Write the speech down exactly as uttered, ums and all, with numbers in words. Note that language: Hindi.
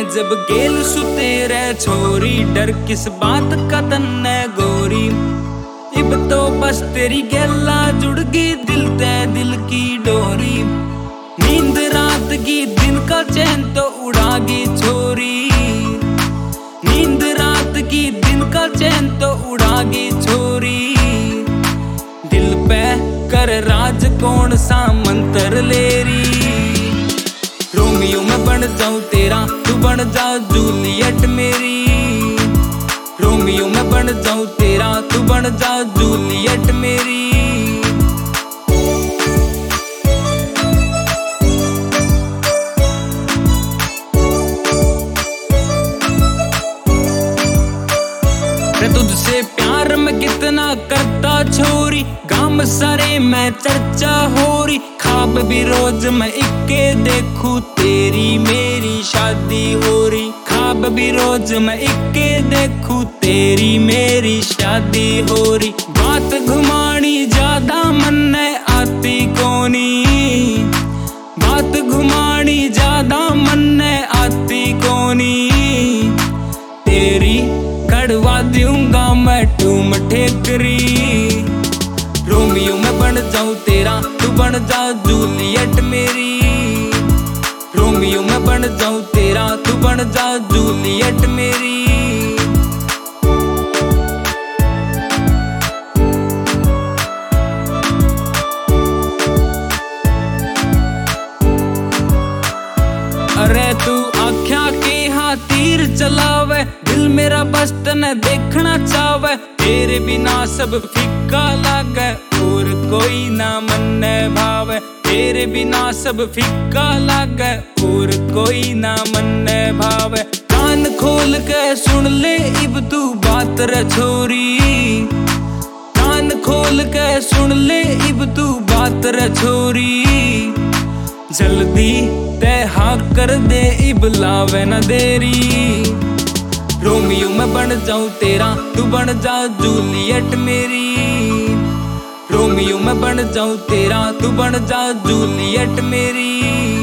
जब गेल सुते रे छोरी, डर किस बात का तन्ने गोरी। इब तो बस तेरी गेला जुड़गी दिल ते दिल की डोरी। नींद रात की दिन का चैन तो उड़ागी छोरी। नींद रात की दिन का चैन तो उड़ागी छोरी। दिल पे कर राज कौन सा मंत्र लेरी। रोमियो मैं बन जाऊं तेरा, तू बन जा जूलियट मेरी। रोमियो मैं बन जाऊं तेरा, तू बन जा जूलियट मेरी। तुझसे प्यार मैं कितना करता छोरी, गाम सारे मैं चर्चा हो रही। ख्वाब भी रोज मैं इक्के देखूं, तेरी मेरी शादी हो रही। ख्वाब भी रोज मैं इक्के देखूं, तेरी मेरी शादी हो रही। बात घुमानी ज्यादा मन में आती कोनी। बात घुमानी ज्यादा मन में आती कोनी। तेरी कड़वा दूंगा मैं टूम ठेकरी। रोमियो मैं बन जाऊं तेरा, तू बन जा जूलियट मेरी। रोमियो मैं बन जाऊं तेरा, तू बन जा जूलियट मेरी। अरे तू आख्या के हाँ तीर चलावे, दिल मेरा बस तने देखना चावे। तेरे बिना सब फिक्का लागे, और कोई ना मन भावे। तेरे बिना सब फिक्का लागे, और कोई ना मन भावे। कान खोल के सुन ले इब तू बात रे छोरी। कान खोल के सुन ले इब तू बात रे छोरी। जल्दी ते हाँ कर दे इब लावे न देरी। रोमियो मैं बन जाऊं तेरा, तू बन जा जूलियट मेरी। रोमियो मैं बन जाऊं तेरा, तू बन जा जूलियट मेरी।